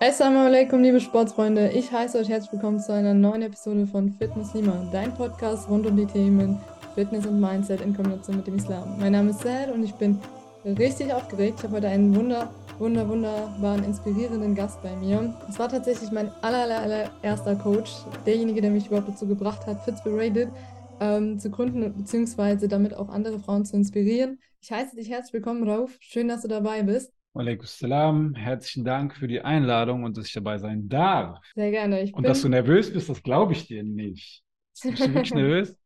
Assalamu alaikum, liebe Sportsfreunde. Ich heiße euch herzlich willkommen zu einer neuen Episode von Fit Muslima, dein Podcast rund um die Themen Fitness und Mindset in Kombination mit dem Islam. Mein Name ist Sad und ich bin richtig aufgeregt. Ich habe heute einen wunderbaren, inspirierenden Gast bei mir. Es war tatsächlich mein allererster Coach, derjenige, der mich überhaupt dazu gebracht hat, Fitspirated zu gründen, beziehungsweise damit auch andere Frauen zu inspirieren. Ich heiße dich herzlich willkommen, Rauf. Schön, dass du dabei bist. Walaikum Salam, herzlichen Dank für die Einladung und dass ich dabei sein darf. Sehr gerne. Ich Und dass du bin nervös bist, das glaube ich dir nicht. Bist du wirklich nervös?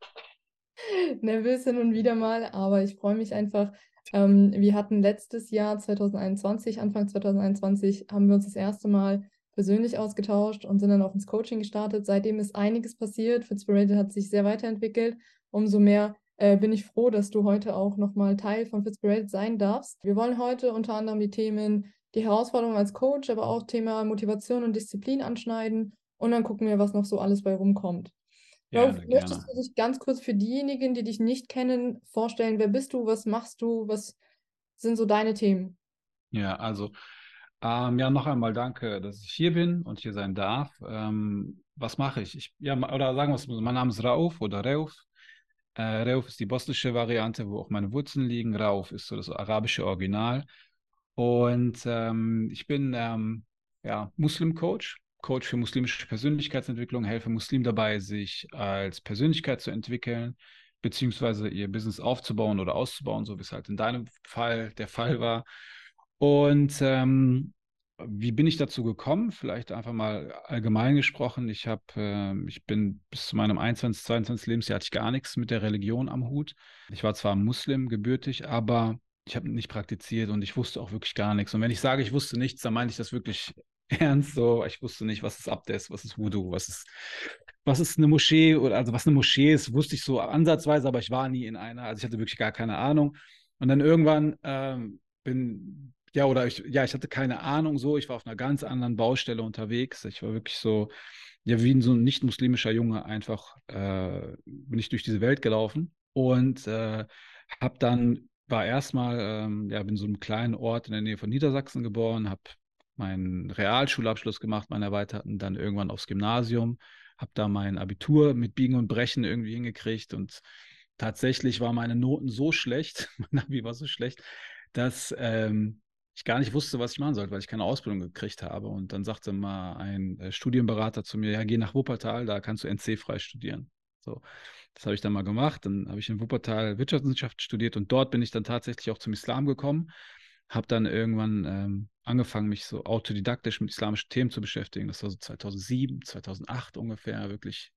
nervös hin und wieder mal, aber ich freue mich einfach. Wir hatten letztes Jahr 2021, Anfang 2021, haben wir uns das erste Mal persönlich ausgetauscht und sind dann auch ins Coaching gestartet. Seitdem ist einiges passiert. Fitspirated hat sich sehr weiterentwickelt. Umso mehr bin ich froh, dass du heute auch nochmal Teil von Fitspirated sein darfst. Wir wollen heute unter anderem die Herausforderungen als Coach, aber auch Thema Motivation und Disziplin anschneiden und dann gucken wir, was noch so alles bei rumkommt. Rauf, Gerne, möchtest gerne. du dich ganz kurz für diejenigen, die dich nicht kennen, vorstellen? Wer bist du? Was machst du? Was sind so deine Themen? Ja, also, ja, noch einmal danke, dass ich hier bin und hier sein darf. Was mache ich? Oder sagen wir es mal, mein Name ist Rauf oder Reuf. Reuf ist die bosnische Variante, wo auch meine Wurzeln liegen. Rauf ist so das arabische Original. Und ich bin ja, Muslim-Coach, Coach für muslimische Persönlichkeitsentwicklung, helfe Muslimen dabei, sich als Persönlichkeit zu entwickeln, beziehungsweise ihr Business aufzubauen oder auszubauen, so wie es halt in deinem Fall der Fall war. Und wie bin ich dazu gekommen? Vielleicht einfach mal allgemein gesprochen. Ich bin bis zu meinem 21., 22. Lebensjahr hatte ich gar nichts mit der Religion am Hut. Ich war zwar Muslim gebürtig, aber ich habe nicht praktiziert und ich wusste auch wirklich gar nichts. Und wenn ich sage, ich wusste nichts, dann meine ich das wirklich ernst. So, ich wusste nicht, was ist Abdest, was ist Wudu, was ist eine Moschee oder also was eine Moschee ist, wusste ich so ansatzweise, aber ich war nie in einer. Also ich hatte wirklich gar keine Ahnung. Und dann irgendwann ich hatte keine Ahnung so. Ich war auf einer ganz anderen Baustelle unterwegs. Ich war wirklich so, ja, wie so ein nicht-muslimischer Junge einfach bin ich durch diese Welt gelaufen und war erstmal, ja, bin in so einem kleinen Ort in der Nähe von Niedersachsen geboren, habe meinen Realschulabschluss gemacht, meinen erweiterten, dann irgendwann aufs Gymnasium, habe da mein Abitur mit Biegen und Brechen irgendwie hingekriegt und tatsächlich waren meine Noten so schlecht, mein Abi war so schlecht, dass ich gar nicht wusste, was ich machen sollte, weil ich keine Ausbildung gekriegt habe. Und dann sagte mal ein Studienberater zu mir, ja, geh nach Wuppertal, da kannst du NC-frei studieren. So, das habe ich dann mal gemacht. Dann habe ich in Wuppertal Wirtschaftswissenschaft studiert und dort bin ich dann tatsächlich auch zum Islam gekommen. Habe dann irgendwann angefangen, mich so autodidaktisch mit islamischen Themen zu beschäftigen. Das war so 2007, 2008 ungefähr, wirklich.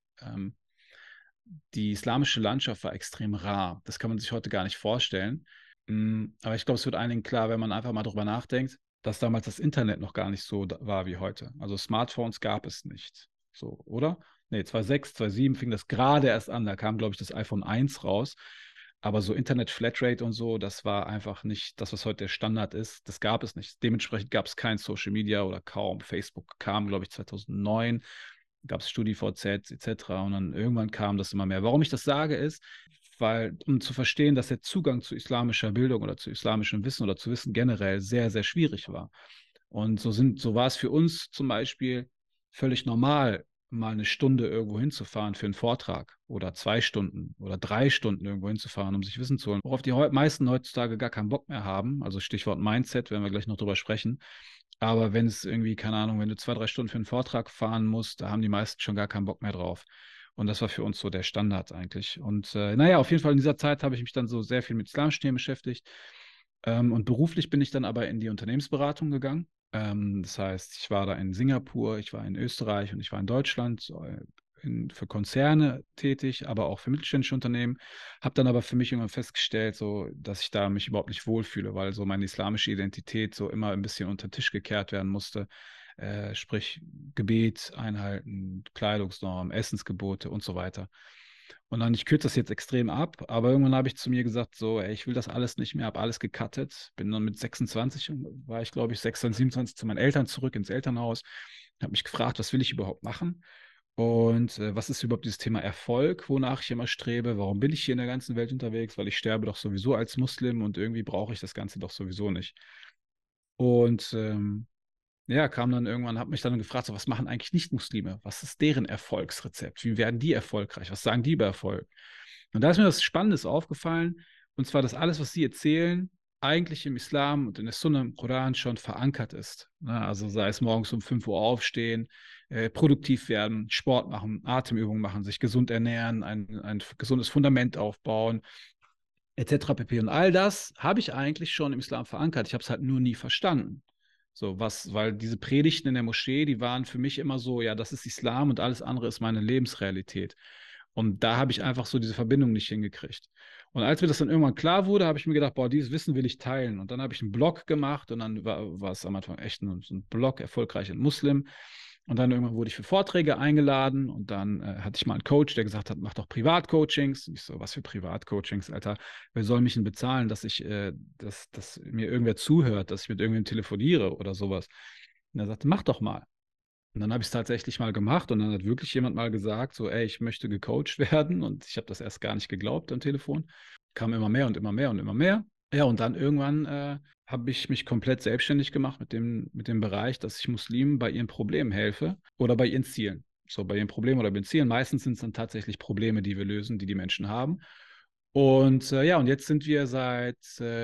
Die islamische Landschaft war extrem rar. Das kann man sich heute gar nicht vorstellen. Aber ich glaube, es wird einigen klar, wenn man einfach mal drüber nachdenkt, dass damals das Internet noch gar nicht so war wie heute. Also Smartphones gab es nicht. So, oder? Nee, 2006, 2007 fing das gerade erst an. Da kam, glaube ich, das iPhone 1 raus. Aber so Internet-Flatrate und so, das war einfach nicht das, was heute der Standard ist. Das gab es nicht. Dementsprechend gab es kein Social Media oder kaum. Facebook kam, glaube ich, 2009, gab es StudiVZ etc. Und dann irgendwann kam das immer mehr. Warum ich das sage, ist, weil, um zu verstehen, dass der Zugang zu islamischer Bildung oder zu islamischem Wissen oder zu Wissen generell sehr schwierig war. Und so war es für uns zum Beispiel völlig normal, mal eine Stunde irgendwo hinzufahren für einen Vortrag oder 2 Stunden oder 3 Stunden irgendwo hinzufahren, um sich Wissen zu holen, worauf die meisten heutzutage gar keinen Bock mehr haben. Also Stichwort Mindset, werden wir gleich noch drüber sprechen. Aber wenn es irgendwie, keine Ahnung, wenn du 2, 3 Stunden für einen Vortrag fahren musst, da haben die meisten schon gar keinen Bock mehr drauf. Und das war für uns so der Standard eigentlich. Und naja, auf jeden Fall in dieser Zeit habe ich mich dann so sehr viel mit islamischen Themen beschäftigt. Und beruflich bin ich dann aber in die Unternehmensberatung gegangen. Das heißt, ich war da in Singapur, ich war in Österreich und ich war in Deutschland für Konzerne tätig, aber auch für mittelständische Unternehmen. Habe dann aber für mich irgendwann festgestellt, so, dass ich da mich überhaupt nicht wohlfühle, weil so meine islamische Identität so immer ein bisschen unter den Tisch gekehrt werden musste. Sprich Gebet einhalten, Kleidungsnormen, Essensgebote und so weiter. Und dann, ich kürze das jetzt extrem ab, aber irgendwann habe ich zu mir gesagt, so, ey, ich will das alles nicht mehr, habe alles gecuttet. Bin dann mit 26, war ich glaube ich 26, 27 zu meinen Eltern zurück ins Elternhaus, habe mich gefragt, was will ich überhaupt machen? Und was ist überhaupt dieses Thema Erfolg, wonach ich immer strebe? Warum bin ich hier in der ganzen Welt unterwegs? Weil ich sterbe doch sowieso als Muslim und irgendwie brauche ich das Ganze doch sowieso nicht. Und ja, kam dann irgendwann, habe mich dann gefragt, so, was machen eigentlich Nicht-Muslime? Was ist deren Erfolgsrezept? Wie werden die erfolgreich? Was sagen die über Erfolg? Und da ist mir was Spannendes aufgefallen, und zwar, dass alles, was sie erzählen, eigentlich im Islam und in der Sunna im Koran schon verankert ist. Ne? Also sei es morgens um 5 Uhr aufstehen, produktiv werden, Sport machen, Atemübungen machen, sich gesund ernähren, ein gesundes Fundament aufbauen, etc. pp. Und all das habe ich eigentlich schon im Islam verankert. Ich habe es halt nur nie verstanden. So, weil diese Predigten in der Moschee, die waren für mich immer so, ja, das ist Islam und alles andere ist meine Lebensrealität. Und da habe ich einfach so diese Verbindung nicht hingekriegt. Und als mir das dann irgendwann klar wurde, habe ich mir gedacht, boah, dieses Wissen will ich teilen. Und dann habe ich einen Blog gemacht und dann war es am Anfang echt so ein Blog, erfolgreich in Muslim. Und dann irgendwann wurde ich für Vorträge eingeladen und dann hatte ich mal einen Coach, der gesagt hat, mach doch Privatcoachings. Und ich so, was für Privatcoachings, Alter? Wer soll mich denn bezahlen, dass mir irgendwer zuhört, dass ich mit irgendwem telefoniere oder sowas? Und er sagte, mach doch mal. Und dann habe ich es tatsächlich mal gemacht und dann hat wirklich jemand mal gesagt, so, ey, ich möchte gecoacht werden, und ich habe das erst gar nicht geglaubt am Telefon. Kam immer mehr und immer mehr und immer mehr. Ja, und dann irgendwann habe ich mich komplett selbstständig gemacht mit dem Bereich, dass ich Muslimen bei ihren Problemen helfe oder bei ihren Zielen. So, bei ihren Problemen oder bei ihren Zielen. Meistens sind es dann tatsächlich Probleme, die wir lösen, die die Menschen haben. Und ja, und jetzt sind wir seit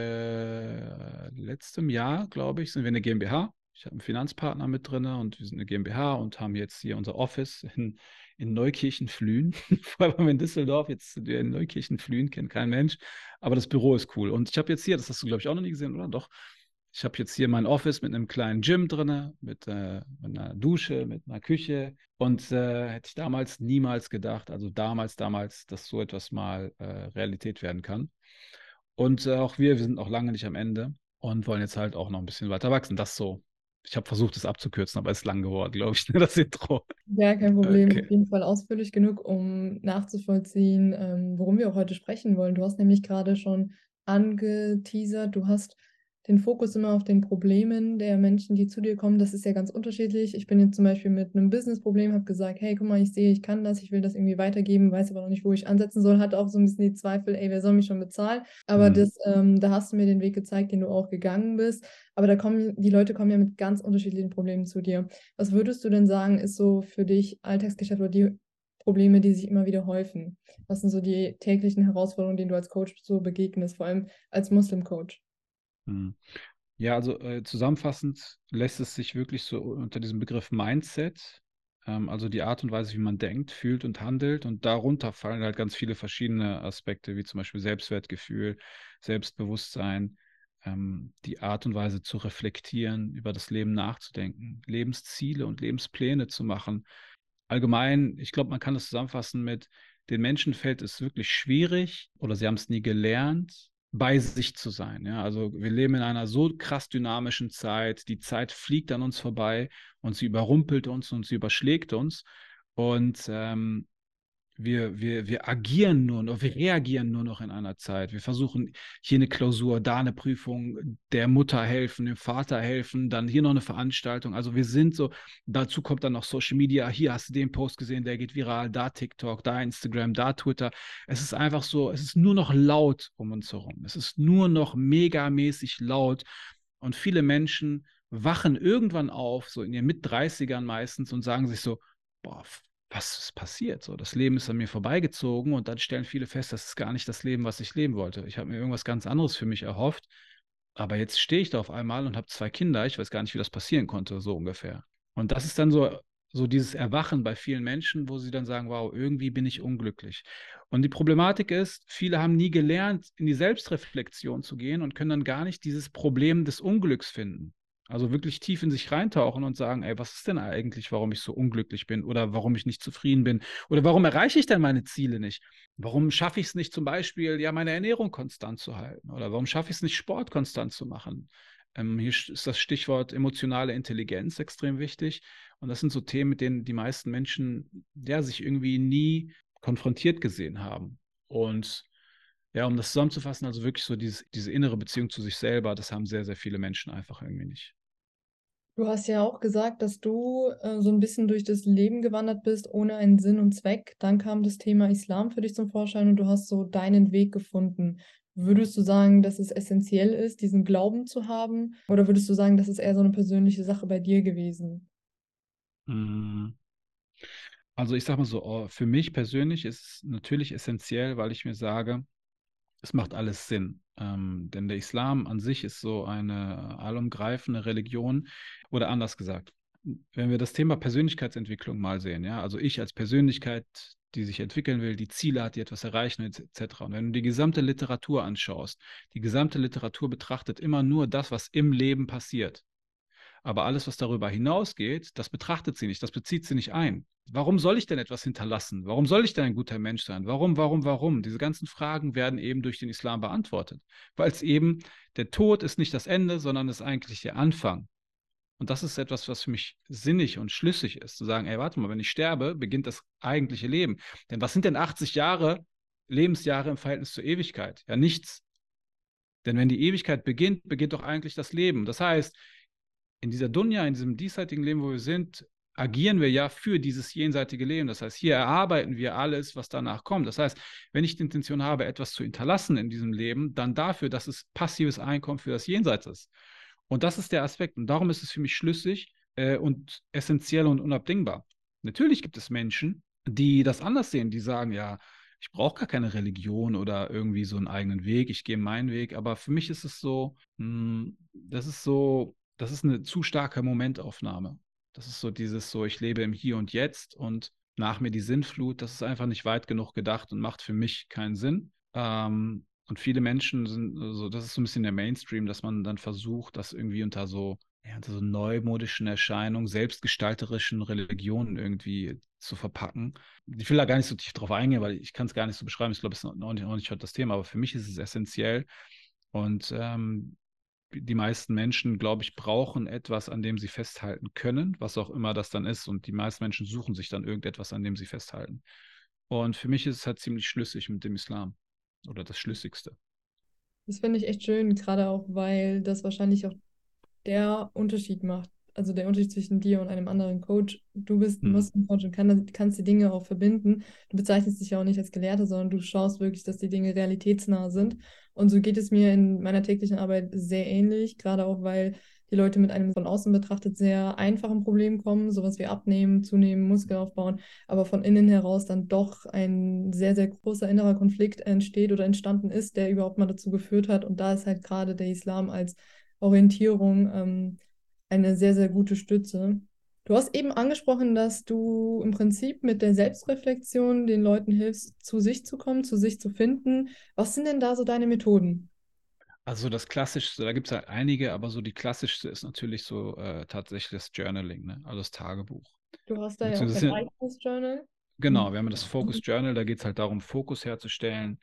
letztem Jahr, glaube ich, sind wir eine GmbH. Ich habe einen Finanzpartner mit drin und wir sind eine GmbH und haben jetzt hier unser Office in Neukirchen-Flühen. Vorher waren wir in Düsseldorf, jetzt sind wir in Neukirchen-Flühen, kennt kein Mensch. Aber das Büro ist cool. Und ich habe jetzt hier, das hast du, glaube ich, auch noch nie gesehen, oder? Doch. Ich habe jetzt hier mein Office mit einem kleinen Gym drin, mit einer Dusche, mit einer Küche. Und hätte ich damals niemals gedacht, also damals, dass so etwas mal Realität werden kann. Und auch wir sind noch lange nicht am Ende und wollen jetzt halt auch noch ein bisschen weiter wachsen. Das so. Ich habe versucht, es abzukürzen, aber es ist lang geworden, glaube ich, das Intro. Ja, kein Problem. Auf Okay. jeden Fall ausführlich genug, um nachzuvollziehen, worum wir auch heute sprechen wollen. Du hast nämlich gerade schon angeteasert, du hast den Fokus immer auf den Problemen der Menschen, die zu dir kommen. Das ist ja ganz unterschiedlich. Ich bin jetzt zum Beispiel mit einem Business-Problem, habe gesagt, hey, guck mal, ich sehe, ich kann das, ich will das irgendwie weitergeben, weiß aber noch nicht, wo ich ansetzen soll, hatte auch so ein bisschen die Zweifel, ey, wer soll mich schon bezahlen? Aber Mhm. da hast du mir den Weg gezeigt, den du auch gegangen bist. Aber die Leute kommen ja mit ganz unterschiedlichen Problemen zu dir. Was würdest du denn sagen, ist so für dich Alltagsgeschäft oder die Probleme, die sich immer wieder häufen? Was sind so die täglichen Herausforderungen, denen du als Coach so begegnest, vor allem als Muslim-Coach? Mhm. Ja, also zusammenfassend lässt es sich wirklich so unter diesem Begriff Mindset, also die Art und Weise, wie man denkt, fühlt und handelt. Und darunter fallen halt ganz viele verschiedene Aspekte, wie zum Beispiel Selbstwertgefühl, Selbstbewusstsein, die Art und Weise zu reflektieren, über das Leben nachzudenken, Lebensziele und Lebenspläne zu machen. Allgemein, ich glaube, man kann es zusammenfassen mit, den Menschen fällt es wirklich schwierig oder sie haben es nie gelernt, bei sich zu sein. Ja? Also wir leben in einer so krass dynamischen Zeit, die Zeit fliegt an uns vorbei und sie überrumpelt uns und sie überschlägt uns. Und wir agieren nur noch, wir reagieren nur noch in einer Zeit. Wir versuchen hier eine Klausur, da eine Prüfung, der Mutter helfen, dem Vater helfen, dann hier noch eine Veranstaltung. Also wir sind so, dazu kommt dann noch Social Media. Hier hast du den Post gesehen, der geht viral, da TikTok, da Instagram, da Twitter. Es ist einfach so, es ist nur noch laut um uns herum. Es ist nur noch megamäßig laut. Und viele Menschen wachen irgendwann auf, so in ihren Mit-30ern meistens, und sagen sich so, boah, was ist passiert? So, das Leben ist an mir vorbeigezogen und dann stellen viele fest, das ist gar nicht das Leben, was ich leben wollte. Ich habe mir irgendwas ganz anderes für mich erhofft, aber jetzt stehe ich da auf einmal und habe 2 Kinder. Ich weiß gar nicht, wie das passieren konnte, so ungefähr. Und das ist dann so dieses Erwachen bei vielen Menschen, wo sie dann sagen, wow, irgendwie bin ich unglücklich. Und die Problematik ist, viele haben nie gelernt, in die Selbstreflexion zu gehen und können dann gar nicht dieses Problem des Unglücks finden. Also wirklich tief in sich reintauchen und sagen, ey, was ist denn eigentlich, warum ich so unglücklich bin oder warum ich nicht zufrieden bin oder warum erreiche ich denn meine Ziele nicht? Warum schaffe ich es nicht zum Beispiel, ja, meine Ernährung konstant zu halten oder warum schaffe ich es nicht, Sport konstant zu machen? Hier ist das Stichwort emotionale Intelligenz extrem wichtig. Und das sind so Themen, mit denen die meisten Menschen ja, sich irgendwie nie konfrontiert gesehen haben. Und ja, um das zusammenzufassen, also wirklich so diese innere Beziehung zu sich selber, das haben sehr, sehr viele Menschen einfach irgendwie nicht. Du hast ja auch gesagt, dass du so ein bisschen durch das Leben gewandert bist, ohne einen Sinn und Zweck. Dann kam das Thema Islam für dich zum Vorschein und du hast so deinen Weg gefunden. Würdest du sagen, dass es essentiell ist, diesen Glauben zu haben? Oder würdest du sagen, das ist eher so eine persönliche Sache bei dir gewesen? Mm, Also ich sage mal so, für mich persönlich ist es natürlich essentiell, weil ich mir sage, es macht alles Sinn. Denn der Islam an sich ist so eine allumgreifende Religion oder anders gesagt, wenn wir das Thema Persönlichkeitsentwicklung mal sehen, ja, also ich als Persönlichkeit, die sich entwickeln will, die Ziele hat, die etwas erreichen will, etc. Und wenn du die gesamte Literatur anschaust, die gesamte Literatur betrachtet immer nur das, was im Leben passiert. Aber alles, was darüber hinausgeht, das betrachtet sie nicht, das bezieht sie nicht ein. Warum soll ich denn etwas hinterlassen? Warum soll ich denn ein guter Mensch sein? Warum? Diese ganzen Fragen werden eben durch den Islam beantwortet. Weil es eben, der Tod ist nicht das Ende, sondern ist eigentlich der Anfang. Und das ist etwas, was für mich sinnig und schlüssig ist, zu sagen, ey, warte mal, wenn ich sterbe, beginnt das eigentliche Leben. Denn was sind denn 80 Jahre, Lebensjahre im Verhältnis zur Ewigkeit? Ja, nichts. Denn wenn die Ewigkeit beginnt, beginnt doch eigentlich das Leben. Das heißt, in dieser Dunja, in diesem diesseitigen Leben, wo wir sind, agieren wir ja für dieses jenseitige Leben. Das heißt, hier erarbeiten wir alles, was danach kommt. Das heißt, wenn ich die Intention habe, etwas zu hinterlassen in diesem Leben, dann dafür, dass es passives Einkommen für das Jenseits ist. Und das ist der Aspekt. Und darum ist es für mich schlüssig und essentiell und unabdingbar. Natürlich gibt es Menschen, die das anders sehen, die sagen, ja, ich brauche gar keine Religion oder irgendwie so einen eigenen Weg, ich gehe meinen Weg. Aber für mich ist es so, das ist eine zu starke Momentaufnahme. Das ist so dieses so, ich lebe im Hier und Jetzt und nach mir die Sinnflut. Das ist einfach nicht weit genug gedacht und macht für mich keinen Sinn. Und viele Menschen sind, also das ist so ein bisschen der Mainstream, dass man dann versucht, das irgendwie unter so neumodischen Erscheinungen, selbstgestalterischen Religionen irgendwie zu verpacken. Ich will da gar nicht so tief drauf eingehen, weil ich kann es gar nicht so beschreiben. Ich glaube, es ist auch nicht heute das Thema, aber für mich ist es essentiell. Und die meisten Menschen, glaube ich, brauchen etwas, an dem sie festhalten können, was auch immer das dann ist. Und die meisten Menschen suchen sich dann irgendetwas, an dem sie festhalten. Und für mich ist es halt ziemlich schlüssig mit dem Islam oder das Schlüssigste. Das finde ich echt schön, gerade auch, weil das wahrscheinlich auch der Unterschied macht. Also der Unterschied zwischen dir und einem anderen Coach. Du bist ein Hm. Muslim-Coach und kannst die Dinge auch verbinden. Du bezeichnest dich ja auch nicht als Gelehrter, sondern du schaust wirklich, dass die Dinge realitätsnah sind. Und so geht es mir in meiner täglichen Arbeit sehr ähnlich, gerade auch, weil die Leute mit einem von außen betrachtet sehr einfachen Problem kommen, sowas wie Abnehmen, Zunehmen, Muskeln aufbauen, aber von innen heraus dann doch ein sehr, sehr großer innerer Konflikt entsteht oder entstanden ist, der überhaupt mal dazu geführt hat. Und da ist halt gerade der Islam als Orientierung eine sehr, sehr gute Stütze. Du hast eben angesprochen, dass du im Prinzip mit der Selbstreflexion den Leuten hilfst, zu sich zu kommen, zu sich zu finden. Was sind denn da so deine Methoden? Also das Klassischste, da gibt es halt einige, aber so die klassischste ist natürlich so tatsächlich das Journaling, ne? Also das Tagebuch. Du hast da ja auch dein Beziehungsweise, eigenes Journal. genau, wir haben das Focus Journal, da geht es halt darum, Fokus herzustellen.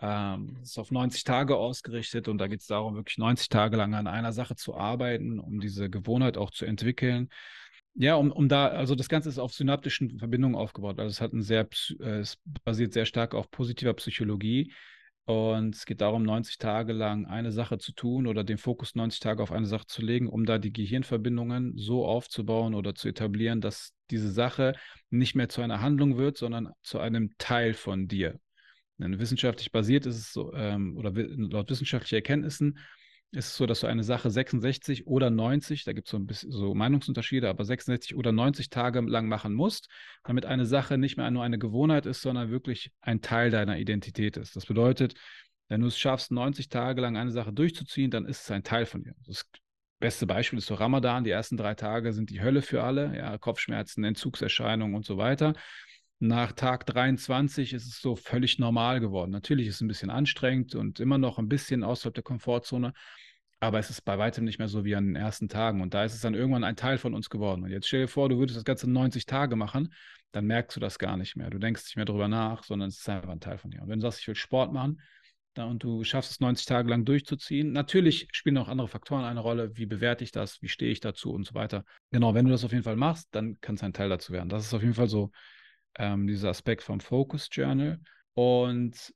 Das ist auf 90 Tage ausgerichtet und da geht es darum, wirklich 90 Tage lang an einer Sache zu arbeiten, um diese Gewohnheit auch zu entwickeln. Ja, um da, also das Ganze ist auf synaptischen Verbindungen aufgebaut. Also es hat ein es basiert sehr stark auf positiver Psychologie. Und es geht darum, 90 Tage lang eine Sache zu tun oder den Fokus 90 Tage auf eine Sache zu legen, um da die Gehirnverbindungen so aufzubauen oder zu etablieren, dass diese Sache nicht mehr zu einer Handlung wird, sondern zu einem Teil von dir. Denn wissenschaftlich basiert ist es so, laut wissenschaftlichen Erkenntnissen ist es so, dass du eine Sache 66 oder 90, da gibt es so ein bisschen so Meinungsunterschiede, aber 66 oder 90 Tage lang machen musst, damit eine Sache nicht mehr nur eine Gewohnheit ist, sondern wirklich ein Teil deiner Identität ist. Das bedeutet, wenn du es schaffst, 90 Tage lang eine Sache durchzuziehen, dann ist es ein Teil von dir. Das beste Beispiel ist so Ramadan. Die ersten 3 Tage sind die Hölle für alle, ja, Kopfschmerzen, Entzugserscheinungen und so weiter. Nach Tag 23 ist es so völlig normal geworden. Natürlich ist es ein bisschen anstrengend und immer noch ein bisschen außerhalb der Komfortzone, aber es ist bei weitem nicht mehr so wie an den ersten Tagen. Und da ist es dann irgendwann ein Teil von uns geworden. Und jetzt stell dir vor, du würdest das Ganze 90 Tage machen, dann merkst du das gar nicht mehr. Du denkst nicht mehr drüber nach, sondern es ist einfach ein Teil von dir. Und wenn du sagst, ich will Sport machen, und du schaffst es 90 Tage lang durchzuziehen. Natürlich spielen auch andere Faktoren eine Rolle. Wie bewerte ich das? Wie stehe ich dazu und so weiter. Genau, wenn du das auf jeden Fall machst, dann kann es ein Teil dazu werden. Das ist auf jeden Fall so dieser Aspekt vom Focus Journal. Und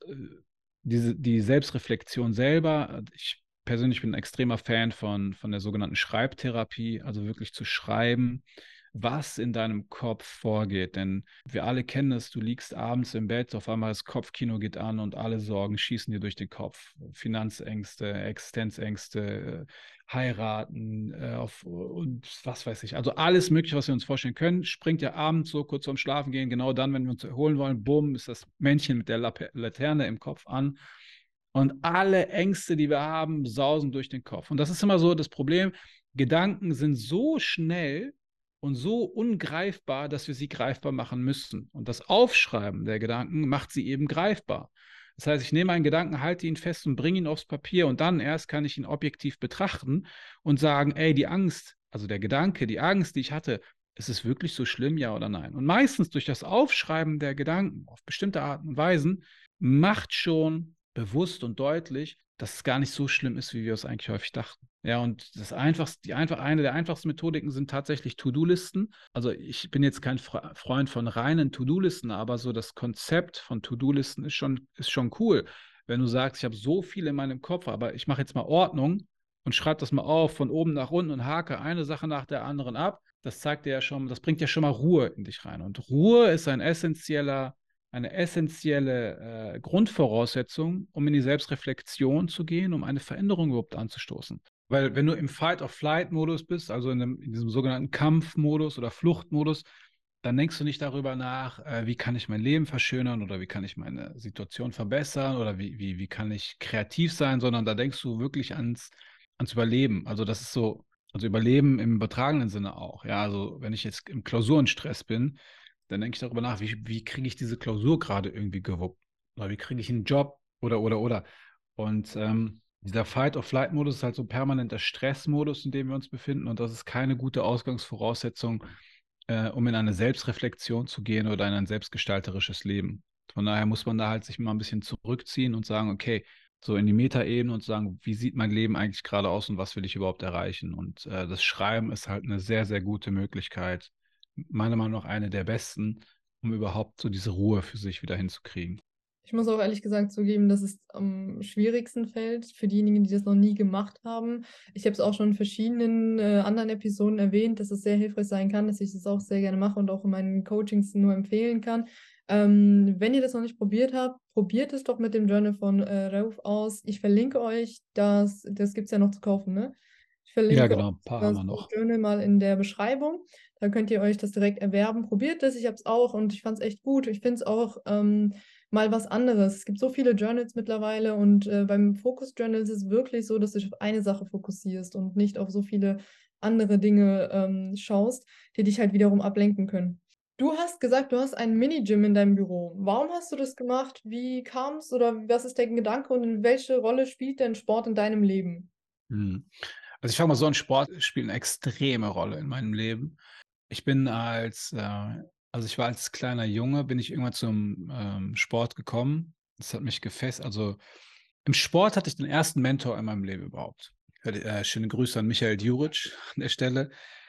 die Selbstreflexion selber, ich persönlich bin ein extremer Fan von der sogenannten Schreibtherapie, also wirklich zu schreiben, was in deinem Kopf vorgeht. Denn wir alle kennen es, du liegst abends im Bett, auf einmal das Kopfkino geht an und alle Sorgen schießen dir durch den Kopf. Finanzängste, Existenzängste, heiraten, und was weiß ich. Also alles Mögliche, was wir uns vorstellen können, springt ja abends so kurz vorm Schlafen gehen, genau dann, wenn wir uns erholen wollen, bumm, ist das Männchen mit der Laterne im Kopf an. Und alle Ängste, die wir haben, sausen durch den Kopf. Und das ist immer so das Problem. Gedanken sind so schnell und so ungreifbar, dass wir sie greifbar machen müssen. Und das Aufschreiben der Gedanken macht sie eben greifbar. Das heißt, ich nehme einen Gedanken, halte ihn fest und bringe ihn aufs Papier und dann erst kann ich ihn objektiv betrachten und sagen, ey, die Angst, also der Gedanke, die Angst, die ich hatte, ist es wirklich so schlimm, ja oder nein? Und meistens durch das Aufschreiben der Gedanken auf bestimmte Arten und Weisen macht schon bewusst und deutlich, dass es gar nicht so schlimm ist, wie wir es eigentlich häufig dachten. Ja, und eine der einfachsten Methodiken sind tatsächlich To-Do-Listen. Also ich bin jetzt kein Freund von reinen To-Do-Listen, aber so das Konzept von To-Do-Listen ist schon cool. Wenn du sagst, ich habe so viel in meinem Kopf, aber ich mache jetzt mal Ordnung und schreibe das mal auf von oben nach unten und hake eine Sache nach der anderen ab, das zeigt dir ja schon, das bringt ja schon mal Ruhe in dich rein. Und Ruhe ist eine essentielle Grundvoraussetzung, um in die Selbstreflexion zu gehen, um eine Veränderung überhaupt anzustoßen. Weil wenn du im Fight-or-Flight-Modus bist, also in diesem sogenannten Kampfmodus oder Fluchtmodus, dann denkst du nicht darüber nach, wie kann ich mein Leben verschönern oder wie kann ich meine Situation verbessern oder wie kann ich kreativ sein, sondern da denkst du wirklich ans Überleben. Also das ist so, also Überleben im übertragenen Sinne auch. Ja, also wenn ich jetzt im Klausurenstress bin, dann denke ich darüber nach, wie kriege ich diese Klausur gerade irgendwie gewuppt? Oder wie kriege ich einen Job? Oder. Und dieser Fight-or-Flight-Modus ist halt so ein permanenter Stressmodus, in dem wir uns befinden. Und das ist keine gute Ausgangsvoraussetzung, um in eine Selbstreflexion zu gehen oder in ein selbstgestalterisches Leben. Von daher muss man da halt sich mal ein bisschen zurückziehen und sagen, okay, so in die Metaebene und sagen, wie sieht mein Leben eigentlich gerade aus und was will ich überhaupt erreichen? Und das Schreiben ist halt eine sehr, sehr gute Möglichkeit, meiner Meinung nach eine der besten, um überhaupt so diese Ruhe für sich wieder hinzukriegen. Ich muss auch ehrlich gesagt zugeben, dass es am schwierigsten fällt für diejenigen, die das noch nie gemacht haben. Ich habe es auch schon in verschiedenen anderen Episoden erwähnt, dass es sehr hilfreich sein kann, dass ich das auch sehr gerne mache und auch in meinen Coachings nur empfehlen kann. Wenn ihr das noch nicht probiert habt, probiert es doch mit dem Journal von Rauf aus. Ich verlinke euch das gibt es ja noch zu kaufen, ne? Ich Ja, verlinke euch genau, ein paar haben das wir noch. Journal mal in der Beschreibung. Da könnt ihr euch das direkt erwerben. Probiert es, ich habe es auch und ich fand es echt gut. Ich finde es auch mal was anderes. Es gibt so viele Journals mittlerweile und beim Focus Journal ist es wirklich so, dass du dich auf eine Sache fokussierst und nicht auf so viele andere Dinge schaust, die dich halt wiederum ablenken können. Du hast gesagt, du hast ein Mini-Gym in deinem Büro. Warum hast du das gemacht? Wie kam es oder was ist dein Gedanke und welche Rolle spielt denn Sport in deinem Leben? Hm. Also ich fange mal so an, Sport spielt eine extreme Rolle in meinem Leben. Ich bin also ich war als kleiner Junge, bin ich irgendwann zum Sport gekommen. Das hat mich gefesselt. Also im Sport hatte ich den ersten Mentor in meinem Leben überhaupt. Schöne Grüße an Michael Djuric an der Stelle.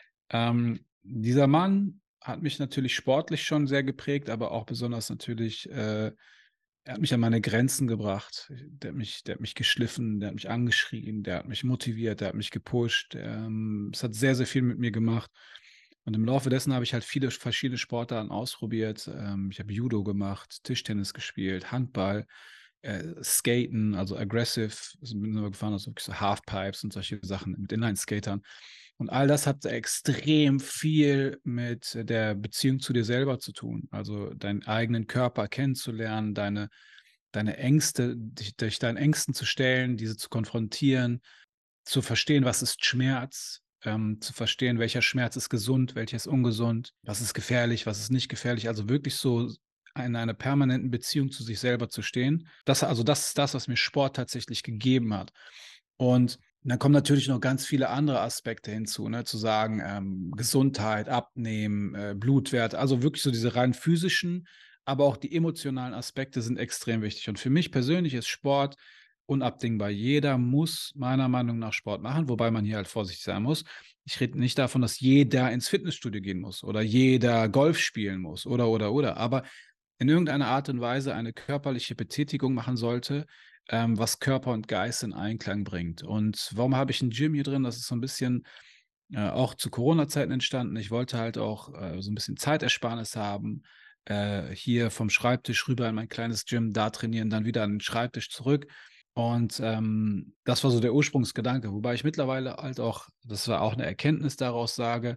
Dieser Mann hat mich natürlich sportlich schon sehr geprägt, aber auch besonders natürlich, er hat mich an meine Grenzen gebracht. Der hat mich geschliffen, der hat mich angeschrien, der hat mich motiviert, der hat mich gepusht. Es hat sehr, sehr viel mit mir gemacht. Und im Laufe dessen habe ich halt viele verschiedene Sportarten ausprobiert. Ich habe Judo gemacht, Tischtennis gespielt, Handball, Skaten, also aggressive, bin nur gefahren, also wirklich so Halfpipes und solche Sachen mit Inline-Skatern. Und all das hat extrem viel mit der Beziehung zu dir selber zu tun. Also deinen eigenen Körper kennenzulernen, deine Ängste, dich deinen Ängsten zu stellen, diese zu konfrontieren, zu verstehen, was ist Schmerz, zu verstehen, welcher Schmerz ist gesund, welcher ist ungesund, was ist gefährlich, was ist nicht gefährlich. Also wirklich so in einer permanenten Beziehung zu sich selber zu stehen. Das ist das, was mir Sport tatsächlich gegeben hat. Und dann kommen natürlich noch ganz viele andere Aspekte hinzu, ne? Zu sagen, Gesundheit, Abnehmen, Blutwert, also wirklich so diese rein physischen, aber auch die emotionalen Aspekte sind extrem wichtig. Und für mich persönlich ist Sport unabdingbar. Jeder muss meiner Meinung nach Sport machen, wobei man hier halt vorsichtig sein muss. Ich rede nicht davon, dass jeder ins Fitnessstudio gehen muss oder jeder Golf spielen muss oder. Aber in irgendeiner Art und Weise eine körperliche Betätigung machen sollte, was Körper und Geist in Einklang bringt. Und warum habe ich ein Gym hier drin? Das ist so ein bisschen auch zu Corona-Zeiten entstanden. Ich wollte halt auch so ein bisschen Zeitersparnis haben. Hier vom Schreibtisch rüber in mein kleines Gym, da trainieren, dann wieder an den Schreibtisch zurück. Und das war so der Ursprungsgedanke. Wobei ich mittlerweile halt auch, das war auch eine Erkenntnis daraus sage,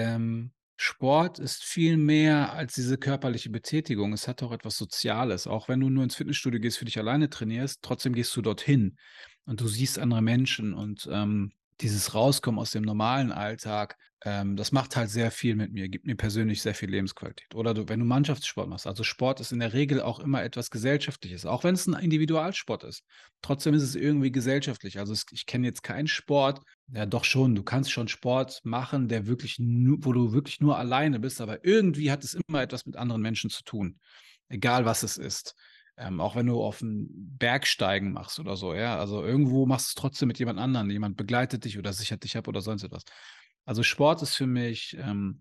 Sport ist viel mehr als diese körperliche Betätigung. Es hat auch etwas Soziales. Auch wenn du nur ins Fitnessstudio gehst, für dich alleine trainierst, trotzdem gehst du dorthin und du siehst andere Menschen und dieses Rauskommen aus dem normalen Alltag, das macht halt sehr viel mit mir, gibt mir persönlich sehr viel Lebensqualität. Oder wenn du Mannschaftssport machst, also Sport ist in der Regel auch immer etwas Gesellschaftliches, auch wenn es ein Individualsport ist. Trotzdem ist es irgendwie gesellschaftlich. Also ich kenne jetzt keinen Sport, ja doch schon, du kannst schon Sport machen, der wirklich wo du wirklich nur alleine bist, aber irgendwie hat es immer etwas mit anderen Menschen zu tun, egal was es ist. Auch wenn du auf einen Bergsteigen machst oder so, ja. Also irgendwo machst du es trotzdem mit jemand anderem. Jemand begleitet dich oder sichert dich ab oder sonst etwas. Also Sport ist für mich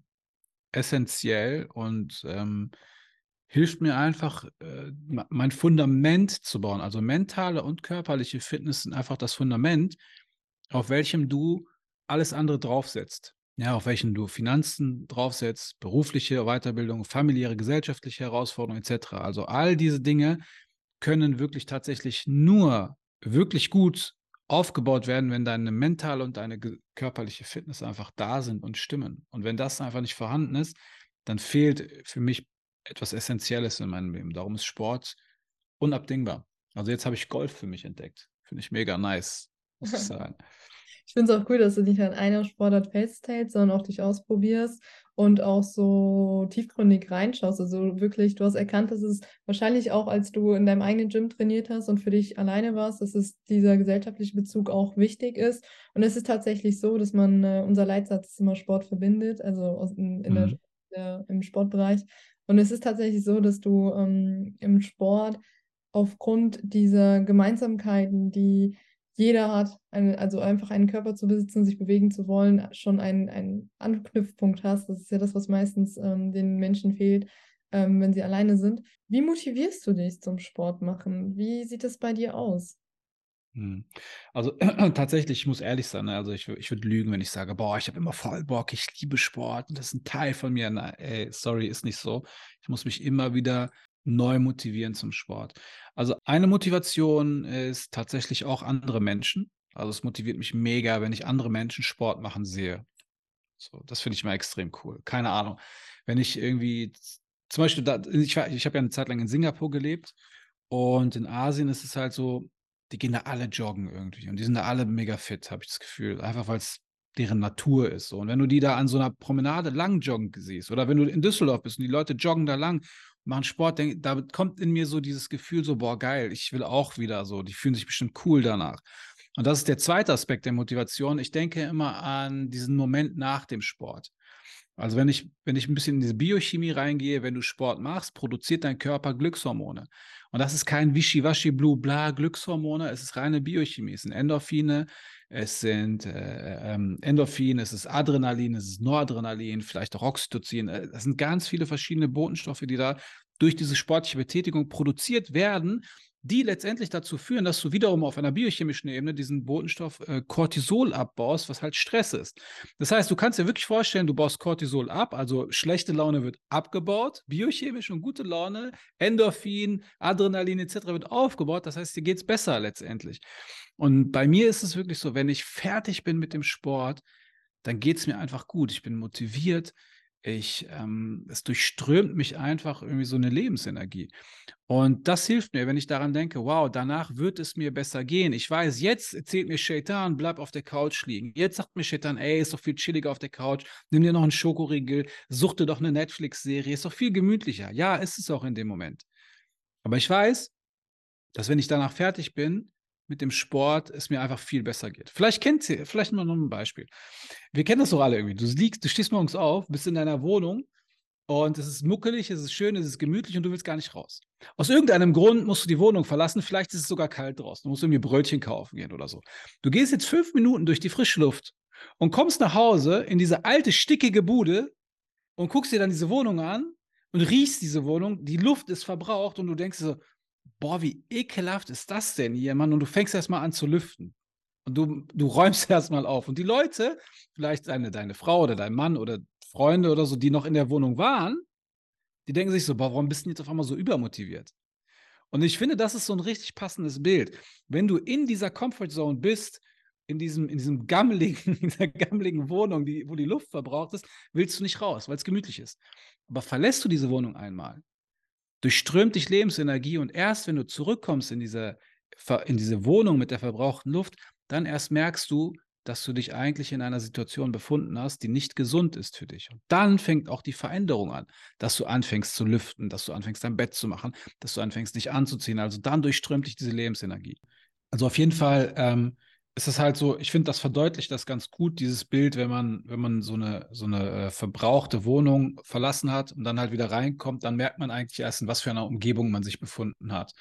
essentiell und hilft mir einfach, mein Fundament zu bauen. Also mentale und körperliche Fitness sind einfach das Fundament, auf welchem du alles andere draufsetzt. Ja, auf welchen du Finanzen draufsetzt, berufliche Weiterbildung, familiäre, gesellschaftliche Herausforderungen etc. Also all diese Dinge können wirklich tatsächlich nur wirklich gut aufgebaut werden, wenn deine mentale und deine körperliche Fitness einfach da sind und stimmen. Und wenn das einfach nicht vorhanden ist, dann fehlt für mich etwas Essentielles in meinem Leben. Darum ist Sport unabdingbar. Also jetzt habe ich Golf für mich entdeckt. Finde ich mega nice, muss ich sagen. Ich finde es auch cool, dass du nicht an einer Sportart festhältst, sondern auch dich ausprobierst und auch so tiefgründig reinschaust. Also wirklich, du hast erkannt, dass es wahrscheinlich auch, als du in deinem eigenen Gym trainiert hast und für dich alleine warst, dass es dieser gesellschaftliche Bezug auch wichtig ist. Und es ist tatsächlich so, dass man, unser Leitsatz ist immer Sport verbindet, also Mhm. im Sportbereich. Und es ist tatsächlich so, dass du im Sport aufgrund dieser Gemeinsamkeiten, die jeder hat, also einfach einen Körper zu besitzen, sich bewegen zu wollen, schon einen Anknüpfpunkt hast. Das ist ja das, was meistens den Menschen fehlt, wenn sie alleine sind. Wie motivierst du dich zum Sport machen? Wie sieht es bei dir aus? Mhm. Also tatsächlich, ich muss ehrlich sein, ne? Also ich würde lügen, wenn ich sage, boah, ich habe immer voll Bock, ich liebe Sport und das ist ein Teil von mir. Na, ey, sorry, ist nicht so. Ich muss mich immer wieder neu motivieren zum Sport. Also eine Motivation ist tatsächlich auch andere Menschen. Also es motiviert mich mega, wenn ich andere Menschen Sport machen sehe. So, das finde ich mal extrem cool. Keine Ahnung. Wenn ich irgendwie, zum Beispiel, ich habe ja eine Zeit lang in Singapur gelebt und in Asien ist es halt so, die gehen da alle joggen irgendwie und die sind da alle mega fit, habe ich das Gefühl. Einfach weil es deren Natur ist. So. Und wenn du die da an so einer Promenade lang joggen siehst oder wenn du in Düsseldorf bist und die Leute joggen da lang, machen Sport, da kommt in mir so dieses Gefühl so, boah, geil, ich will auch wieder so. Die fühlen sich bestimmt cool danach. Und das ist der zweite Aspekt der Motivation. Ich denke immer an diesen Moment nach dem Sport. Also wenn ich ein bisschen in diese Biochemie reingehe, wenn du Sport machst, produziert dein Körper Glückshormone. Und das ist kein Wischiwaschi, Blue, bla, Glückshormone, es ist reine Biochemie. Es sind Endorphine, es sind Endorphin, es ist Adrenalin, es ist Noradrenalin, vielleicht auch Oxytocin. Das sind ganz viele verschiedene Botenstoffe, die da durch diese sportliche Betätigung produziert werden, die letztendlich dazu führen, dass du wiederum auf einer biochemischen Ebene diesen Botenstoff Cortisol abbaust, was halt Stress ist. Das heißt, du kannst dir wirklich vorstellen, du baust Cortisol ab, also schlechte Laune wird abgebaut, biochemisch und gute Laune, Endorphin, Adrenalin etc. wird aufgebaut. Das heißt, dir geht es besser letztendlich. Und bei mir ist es wirklich so, wenn ich fertig bin mit dem Sport, dann geht es mir einfach gut. Ich bin motiviert. Es durchströmt mich einfach irgendwie so eine Lebensenergie. Und das hilft mir, wenn ich daran denke, wow, danach wird es mir besser gehen. Ich weiß, jetzt erzählt mir Shaitan, bleib auf der Couch liegen. Jetzt sagt mir Shaitan, ey, ist doch viel chilliger auf der Couch. Nimm dir noch einen Schokoriegel, such dir doch eine Netflix-Serie. Ist doch viel gemütlicher. Ja, ist es auch in dem Moment. Aber ich weiß, dass wenn ich danach fertig bin mit dem Sport, es mir einfach viel besser geht. Vielleicht mal noch ein Beispiel. Wir kennen das doch alle irgendwie. Du stehst morgens auf, bist in deiner Wohnung und es ist muckelig, es ist schön, es ist gemütlich und du willst gar nicht raus. Aus irgendeinem Grund musst du die Wohnung verlassen, vielleicht ist es sogar kalt draußen, du musst irgendwie Brötchen kaufen gehen oder so. Du gehst jetzt 5 Minuten durch die frische Luft und kommst nach Hause in diese alte, stickige Bude und guckst dir dann diese Wohnung an und riechst diese Wohnung, die Luft ist verbraucht und du denkst so, boah, wie ekelhaft ist das denn hier, Mann? Und du fängst erst mal an zu lüften. Und du räumst erstmal auf. Und die Leute, vielleicht deine Frau oder dein Mann oder Freunde oder so, die noch in der Wohnung waren, die denken sich so, boah, warum bist du jetzt auf einmal so übermotiviert? Und ich finde, das ist so ein richtig passendes Bild. Wenn du in dieser Comfortzone bist, in diesem gammeligen, in dieser gammeligen Wohnung, wo die Luft verbraucht ist, willst du nicht raus, weil es gemütlich ist. Aber verlässt du diese Wohnung einmal, durchströmt dich Lebensenergie und erst wenn du zurückkommst in diese Wohnung mit der verbrauchten Luft, dann erst merkst du, dass du dich eigentlich in einer Situation befunden hast, die nicht gesund ist für dich. Und dann fängt auch die Veränderung an, dass du anfängst zu lüften, dass du anfängst dein Bett zu machen, dass du anfängst dich anzuziehen. Also dann durchströmt dich diese Lebensenergie. Also auf jeden Fall ist es halt so, ich finde, das verdeutlicht das ganz gut, dieses Bild, wenn man so eine verbrauchte Wohnung verlassen hat und dann halt wieder reinkommt, dann merkt man eigentlich erst, in was für einer Umgebung man sich befunden hat.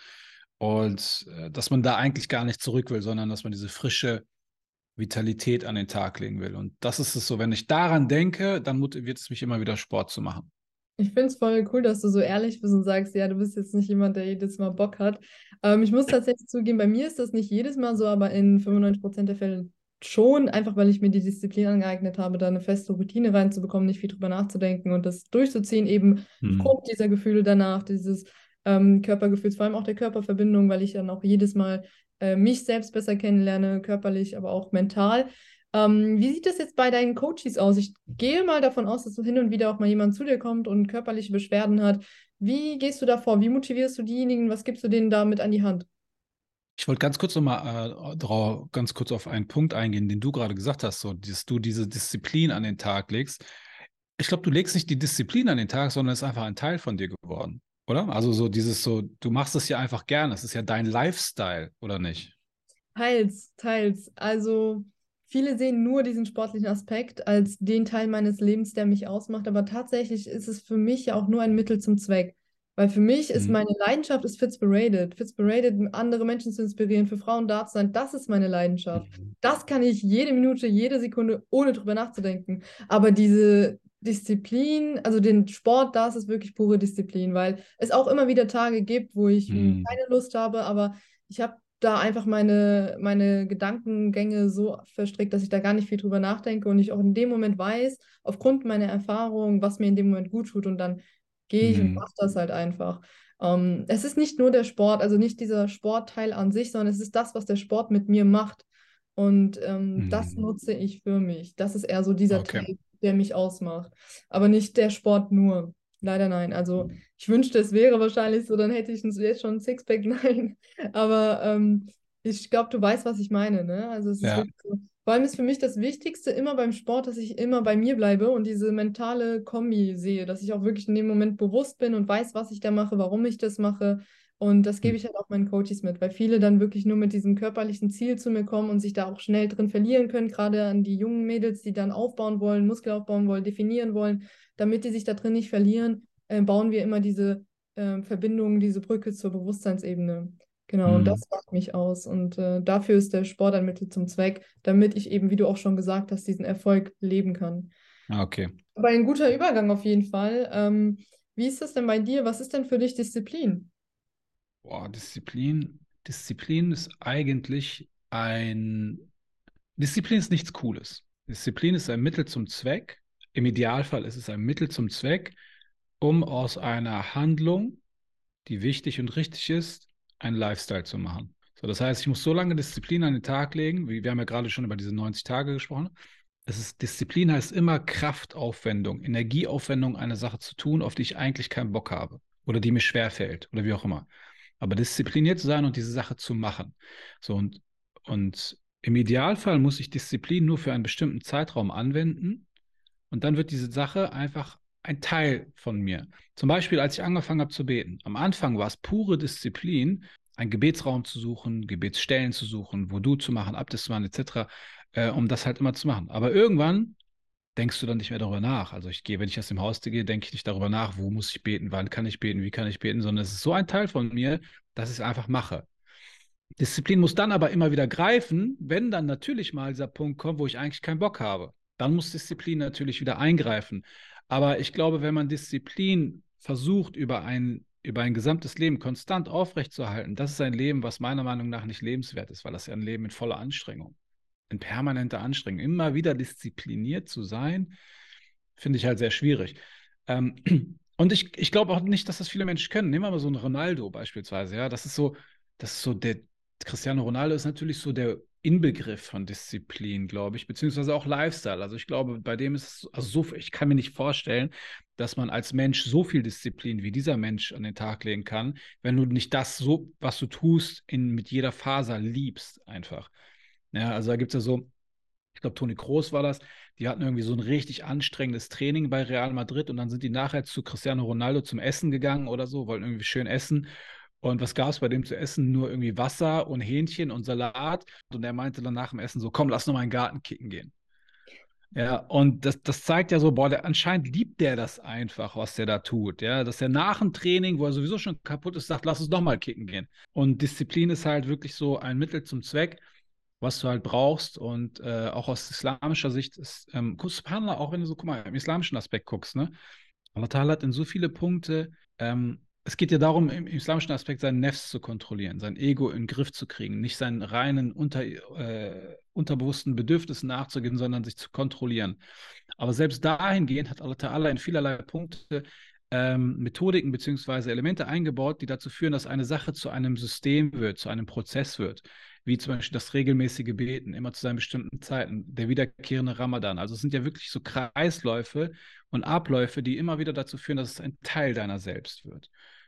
Und dass man da eigentlich gar nicht zurück will, sondern dass man diese frische Vitalität an den Tag legen will. Und das ist es so, wenn ich daran denke, dann motiviert es mich immer wieder Sport zu machen. Ich finde es voll cool, dass du so ehrlich bist und sagst, ja, du bist jetzt nicht jemand, der jedes Mal Bock hat. Ich muss tatsächlich zugeben, bei mir ist das nicht jedes Mal so, aber in 95% der Fälle schon, einfach weil ich mir die Disziplin angeeignet habe, da eine feste Routine reinzubekommen, nicht viel drüber nachzudenken und das durchzuziehen, eben Hm. aufgrund dieser Gefühle danach, dieses Körpergefühls, vor allem auch der Körperverbindung, weil ich dann auch jedes Mal mich selbst besser kennenlerne, körperlich, aber auch mental. Wie sieht das jetzt bei deinen Coaches aus? Ich gehe mal davon aus, dass so hin und wieder auch mal jemand zu dir kommt und körperliche Beschwerden hat. Wie gehst du da vor? Wie motivierst du diejenigen? Was gibst du denen da mit an die Hand? Ich wollte ganz kurz nochmal ganz kurz auf einen Punkt eingehen, den du gerade gesagt hast, so, dass du diese Disziplin an den Tag legst. Ich glaube, du legst nicht die Disziplin an den Tag, sondern es ist einfach ein Teil von dir geworden, oder? Also so dieses so, du machst es ja einfach gerne. Es ist ja dein Lifestyle, oder nicht? Teils, teils. Also viele sehen nur diesen sportlichen Aspekt als den Teil meines Lebens, der mich ausmacht, aber tatsächlich ist es für mich ja auch nur ein Mittel zum Zweck. Weil für mich ist Mhm. meine Leidenschaft ist Fitspirated. Fitspirated, andere Menschen zu inspirieren, für Frauen da zu sein, das ist meine Leidenschaft. Mhm. Das kann ich jede Minute, jede Sekunde, ohne drüber nachzudenken. Aber diese Disziplin, also den Sport, da ist es wirklich pure Disziplin, weil es auch immer wieder Tage gibt, wo ich Mhm. keine Lust habe, aber ich habe da einfach meine Gedankengänge so verstrickt, dass ich da gar nicht viel drüber nachdenke und ich auch in dem Moment weiß, aufgrund meiner Erfahrung, was mir in dem Moment gut tut und dann gehe ich und Mhm. mache das halt einfach. Es ist nicht nur der Sport, also nicht dieser Sportteil an sich, sondern es ist das, was der Sport mit mir macht. Und das Mhm. nutze ich für mich. Das ist eher so dieser Okay. Teil, der mich ausmacht. Aber nicht der Sport nur. Leider nein. Also ich wünschte, es wäre wahrscheinlich so, dann hätte ich jetzt schon ein Sixpack. Nein. Aber ich glaube, du weißt, was ich meine, ne? Also es ist Ja. wirklich so. Vor allem ist für mich das Wichtigste immer beim Sport, dass ich immer bei mir bleibe und diese mentale Kombi sehe, dass ich auch wirklich in dem Moment bewusst bin und weiß, was ich da mache, warum ich das mache. Und das gebe ich halt auch meinen Coaches mit, weil viele dann wirklich nur mit diesem körperlichen Ziel zu mir kommen und sich da auch schnell drin verlieren können, gerade an die jungen Mädels, die dann aufbauen wollen, Muskel aufbauen wollen, definieren wollen. Damit die sich da drin nicht verlieren, bauen wir immer diese Verbindung, diese Brücke zur Bewusstseinsebene. Genau, und Mhm. das macht mich aus. Und dafür ist der Sport ein Mittel zum Zweck, damit ich eben, wie du auch schon gesagt hast, diesen Erfolg leben kann. Ah, okay. Aber ein guter Übergang auf jeden Fall. Wie ist das denn bei dir? Was ist denn für dich Disziplin? Boah, Disziplin. Disziplin ist eigentlich Disziplin ist nichts Cooles. Disziplin ist ein Mittel zum Zweck. Im Idealfall ist es ein Mittel zum Zweck, um aus einer Handlung, die wichtig und richtig ist, einen Lifestyle zu machen. So, das heißt, ich muss so lange Disziplin an den Tag legen, wie wir haben ja gerade schon über diese 90 Tage gesprochen. Disziplin heißt immer Kraftaufwendung, Energieaufwendung, eine Sache zu tun, auf die ich eigentlich keinen Bock habe oder die mir schwerfällt oder wie auch immer. Aber diszipliniert zu sein und diese Sache zu machen. So und im Idealfall muss ich Disziplin nur für einen bestimmten Zeitraum anwenden und dann wird diese Sache einfach ein Teil von mir. Zum Beispiel, als ich angefangen habe zu beten. Am Anfang war es pure Disziplin, einen Gebetsraum zu suchen, Gebetsstellen zu suchen, Wudu zu machen, Abdest zu machen, etc., um das halt immer zu machen. Aber irgendwann denkst du dann nicht mehr darüber nach. Also wenn ich aus dem Haus gehe, denke ich nicht darüber nach, wo muss ich beten, wann kann ich beten, wie kann ich beten, sondern es ist so ein Teil von mir, dass ich es einfach mache. Disziplin muss dann aber immer wieder greifen, wenn dann natürlich mal dieser Punkt kommt, wo ich eigentlich keinen Bock habe. Dann muss Disziplin natürlich wieder eingreifen. Aber ich glaube, wenn man Disziplin versucht, über ein gesamtes Leben konstant aufrechtzuerhalten, das ist ein Leben, was meiner Meinung nach nicht lebenswert ist, weil das ja ein Leben mit voller Anstrengung. in permanenter Anstrengung. Immer wieder diszipliniert zu sein, finde ich halt sehr schwierig. Und ich glaube auch nicht, dass das viele Menschen können. Nehmen wir mal so einen Ronaldo beispielsweise, ja. Das ist so der, Cristiano Ronaldo ist natürlich so der Inbegriff von Disziplin, glaube ich, beziehungsweise auch Lifestyle. Also ich glaube, bei dem ist es, also so, ich kann mir nicht vorstellen, dass man als Mensch so viel Disziplin wie dieser Mensch an den Tag legen kann, wenn du nicht das so, was du tust, mit jeder Faser liebst, einfach. Ja, also da gibt es ja so, ich glaube, Toni Kroos war das, die hatten irgendwie so ein richtig anstrengendes Training bei Real Madrid und dann sind die nachher zu Cristiano Ronaldo zum Essen gegangen oder so, wollten irgendwie schön essen. Und was gab es bei dem zu essen? Nur irgendwie Wasser und Hähnchen und Salat. Und er meinte dann nach dem Essen so, komm, lass noch mal in den Garten kicken gehen. Ja, und das zeigt ja so, boah, anscheinend liebt der das einfach, was der da tut. Ja, dass er nach dem Training, wo er sowieso schon kaputt ist, sagt, lass uns noch mal kicken gehen. Und Disziplin ist halt wirklich so ein Mittel zum Zweck, was du halt brauchst. Und auch aus islamischer Sicht ist, Subhanallah, auch wenn du so, guck mal, im islamischen Aspekt guckst, ne? Allah Ta'ala hat in so viele Punkte, es geht ja darum, im islamischen Aspekt seinen Nefs zu kontrollieren, sein Ego in den Griff zu kriegen, nicht seinen reinen unterbewussten Bedürfnissen nachzugehen, sondern sich zu kontrollieren. Aber selbst dahingehend hat Allah Ta'ala in vielerlei Punkte Methodiken bzw. Elemente eingebaut, die dazu führen, dass eine Sache zu einem System wird, zu einem Prozess wird. Wie zum Beispiel das regelmäßige Beten, immer zu seinen bestimmten Zeiten, der wiederkehrende Ramadan. Also es sind ja wirklich so Kreisläufe und Abläufe, die immer wieder dazu führen, dass es ein Teil deiner selbst wird.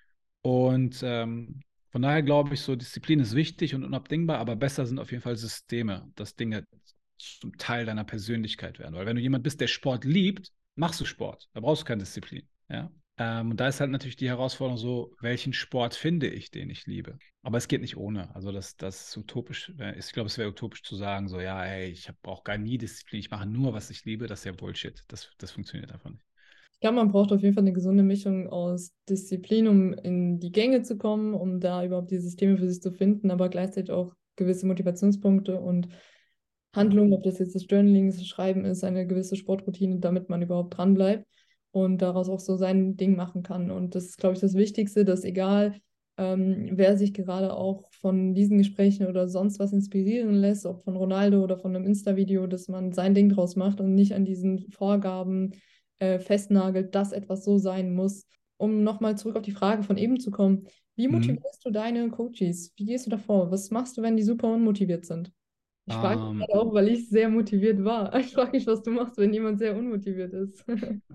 Und von daher glaube ich, so Disziplin ist wichtig und unabdingbar, aber besser sind auf jeden Fall Systeme, dass Dinge zum Teil deiner Persönlichkeit werden. Weil wenn du jemand bist, der Sport liebt, machst du Sport. Da brauchst du keine Disziplin. Ja? Und da ist halt natürlich die Herausforderung so, welchen Sport finde ich, den ich liebe. Aber es geht nicht ohne. Also das ist utopisch. Ich glaube, es wäre utopisch zu sagen, so, ja, ey, ich brauche gar nie Disziplin, ich mache nur, was ich liebe. Das ist ja Bullshit. Das funktioniert einfach nicht. Ich glaube, man braucht auf jeden Fall eine gesunde Mischung aus Disziplin, um in die Gänge zu kommen, um da überhaupt die Systeme für sich zu finden, aber gleichzeitig auch gewisse Motivationspunkte und Ja. Handlungen, ob das jetzt das Journaling, das Schreiben ist, eine gewisse Sportroutine, damit man überhaupt dran bleibt und daraus auch so sein Ding machen kann. Und das ist, glaube ich, das Wichtigste, dass egal, wer sich gerade auch von diesen Gesprächen oder sonst was inspirieren lässt, ob von Ronaldo oder von einem Insta-Video, dass man sein Ding draus macht und nicht an diesen Vorgaben festnagelt, dass etwas so sein muss. Um nochmal zurück auf die Frage von eben zu kommen, wie Mhm. motivierst du deine Coaches? Wie gehst du davor? Was machst du, wenn die super unmotiviert sind? Ich frage mich Ähm, gerade auch, weil ich sehr motiviert war. Ich frage mich, was du machst, wenn jemand sehr unmotiviert ist.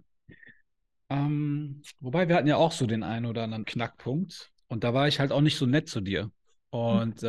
wobei wir hatten ja auch so den einen oder anderen Knackpunkt und da war ich halt auch nicht so nett zu dir. Und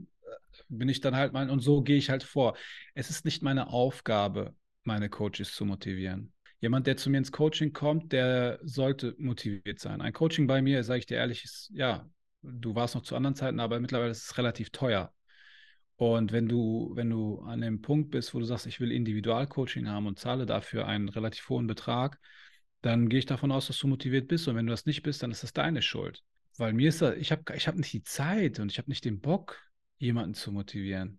bin ich dann halt mal, und so gehe ich halt vor. Es ist nicht meine Aufgabe, meine Coaches zu motivieren. Jemand, der zu mir ins Coaching kommt, der sollte motiviert sein. Ein Coaching bei mir, sage ich dir ehrlich, ist, ja, du warst noch zu anderen Zeiten, aber mittlerweile ist es relativ teuer. Und wenn du an dem Punkt bist, wo du sagst, ich will Individualcoaching haben und zahle dafür einen relativ hohen Betrag, dann gehe ich davon aus, dass du motiviert bist. Und wenn du das nicht bist, dann ist das deine Schuld. Weil mir ist da, ich hab nicht die Zeit und ich habe nicht den Bock, jemanden zu motivieren.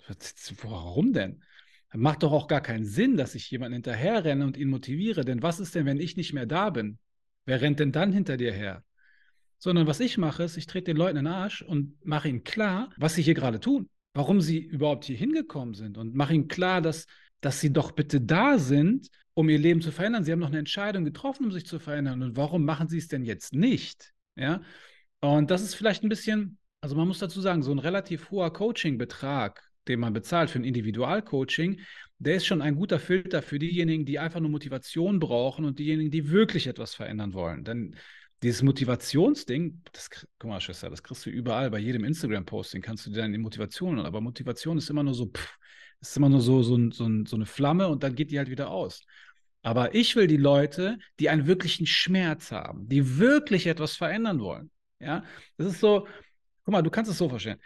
Warum denn? Macht doch auch gar keinen Sinn, dass ich jemanden hinterherrenne und ihn motiviere. Denn was ist denn, wenn ich nicht mehr da bin? Wer rennt denn dann hinter dir her? Sondern was ich mache, ist, ich trete den Leuten in den Arsch und mache ihnen klar, was sie hier gerade tun, warum sie überhaupt hier hingekommen sind und mache ihnen klar, dass sie doch bitte da sind, um ihr Leben zu verändern. Sie haben noch eine Entscheidung getroffen, um sich zu verändern. Und warum machen sie es denn jetzt nicht? Ja? Und das ist vielleicht ein bisschen, also man muss dazu sagen, so ein relativ hoher Coaching-Betrag, den man bezahlt für ein Individualcoaching, der ist schon ein guter Filter für diejenigen, die einfach nur Motivation brauchen und diejenigen, die wirklich etwas verändern wollen. Denn dieses Motivationsding, guck mal, Schwester, das kriegst du überall, bei jedem Instagram-Posting kannst du dir deine Motivation, aber Motivation ist immer nur so, ist immer nur so eine Flamme und dann geht die halt wieder aus. Aber ich will die Leute, die einen wirklichen Schmerz haben, die wirklich etwas verändern wollen. Ja, das ist so, guck mal, du kannst es so verstehen.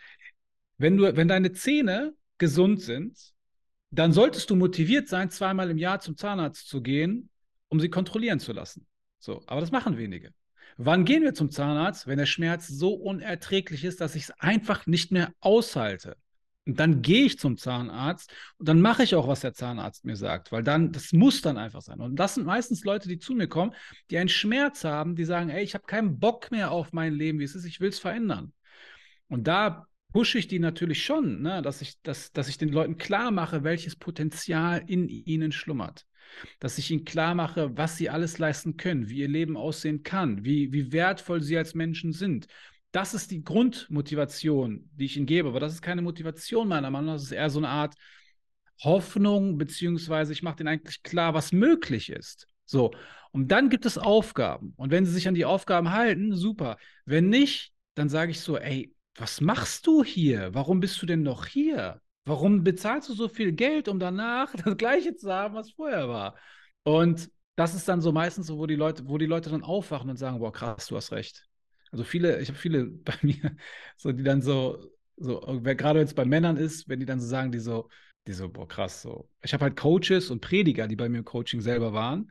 Wenn deine Zähne gesund sind, dann solltest du motiviert sein, zweimal im Jahr zum Zahnarzt zu gehen, um sie kontrollieren zu lassen. So, aber das machen wenige. Wann gehen wir zum Zahnarzt, wenn der Schmerz so unerträglich ist, dass ich es einfach nicht mehr aushalte? Und dann gehe ich zum Zahnarzt und dann mache ich auch, was der Zahnarzt mir sagt, weil dann, das muss dann einfach sein. Und das sind meistens Leute, die zu mir kommen, die einen Schmerz haben, die sagen, ey, ich habe keinen Bock mehr auf mein Leben, wie es ist, ich will es verändern. Und da pushe ich die natürlich schon, ne? Dass ich den Leuten klar mache, welches Potenzial in ihnen schlummert. Dass ich ihnen klar mache, was sie alles leisten können, wie ihr Leben aussehen kann, wie wertvoll sie als Menschen sind. Das ist die Grundmotivation, die ich ihnen gebe. Aber das ist keine Motivation meiner Meinung nach. Das ist eher so eine Art Hoffnung, beziehungsweise ich mache denen eigentlich klar, was möglich ist. So, und dann gibt es Aufgaben. Und wenn sie sich an die Aufgaben halten, super. Wenn nicht, dann sage ich so, ey, was machst du hier? Warum bist du denn noch hier? Warum bezahlst du so viel Geld, um danach das Gleiche zu haben, was vorher war? Und das ist dann so meistens so, wo die Leute dann aufwachen und sagen, boah, krass, du hast recht. Also ich habe viele bei mir, so, die dann gerade wenn es bei Männern ist, wenn die dann so sagen, die so, boah, krass, so. Ich habe halt Coaches und Prediger, die bei mir im Coaching selber waren.